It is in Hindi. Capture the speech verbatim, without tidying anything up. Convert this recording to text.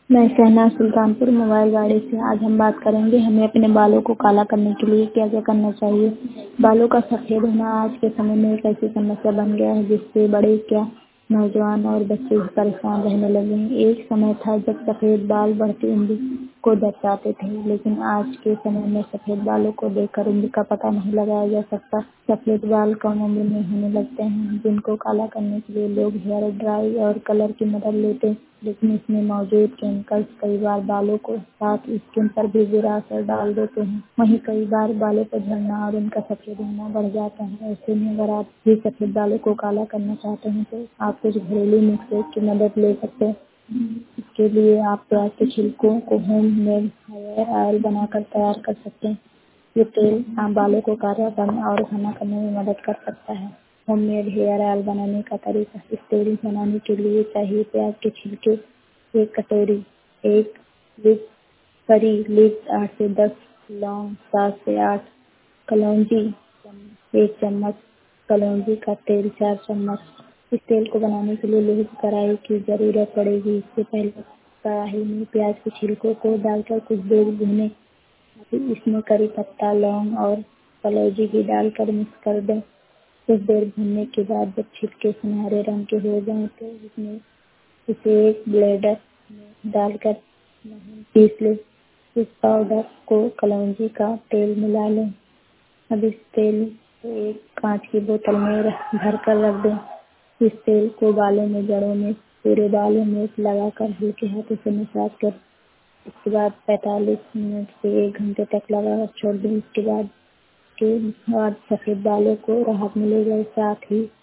मैं शहनाज सुल्तानपुर मोबाइल गाड़ी से। आज हम बात करेंगे हमें अपने बालों को काला करने के लिए क्या क्या करना चाहिए। बालों का सफ़ेद होना आज के समय में एक ऐसी समस्या बन गया है जिससे बड़े क्या नौजवान और बच्चे भी परेशान रहने लगे हैं। एक समय था जब सफ़ेद बाल बढ़ती उम्र को दर्शाते थे, लेकिन आज के समय में सफ़ेद बालों को देखकर उम्र का पता नहीं लगाया जा सकता। सफ़ेद बाल कम उम्र में होने लगते हैं, जिनको काला करने के लिए लोग हेयर ड्राई और कलर की मदद लेते हैं, लेकिन इसमें मौजूद केमिकल्स कई बार बालों को साथ स्किन पर भी बुरा असर डाल देते हैं। वहीं कई बार बालों पर झड़ना और उनका सफ़ेद होना बढ़ जाता है। ऐसे में अगर आप भी सफ़ेद बालों को काला करना चाहते हैं तो आप कुछ घरेलू नुस्खे की मदद ले सकते हैं। इसके लिए आप प्याज के छिलकों को होम मेड हेयर ऑयल बनाकर तैयार कर सकते हैं। ये तेल आप बालों को काला करने और घना करने में मदद कर सकता है। होममेड हेयर ऑयल बनाने का तरीका। इस तेल बनाने के लिए चाहिए प्याज के छिलके एक कटोरी, एक लीफ करी लीव्स आठ से दस, लौंग सात से आठ, कलौंजी एक चम्मच, कलौंजी का तेल चार चम्मच। इस तेल को बनाने के लिए लोहे की कढ़ाई की जरूरत पड़ेगी। इससे पहले कढ़ाई में प्याज के छिलकों को डालकर कुछ देर भूनें। फिर इसमें करी पत्ता, लौंग और कलौंजी भी डालकर मिक्स कर दें। कुछ देर भूनने के बाद जब छिलके सुनहरे रंग के हो जाएं तो इसमें इसे एक ब्लेंडर में डालकर महीन पीस लें। इस पाउडर को कलौंजी का तेल मिला लें। अब इस तेल को एक कांच की बोतल में रख- भर कर रख दें। इस तेल को बालों में, जड़ों में, पूरे बालों में लगाकर हल्के हाथों से मसाज कर इसके बाद पैंतालीस मिनट से एक घंटे तक लगाकर छोड़ दें। इसके बाद के बाद सफ़ेद बालों को राहत मिलेगा। साथ ही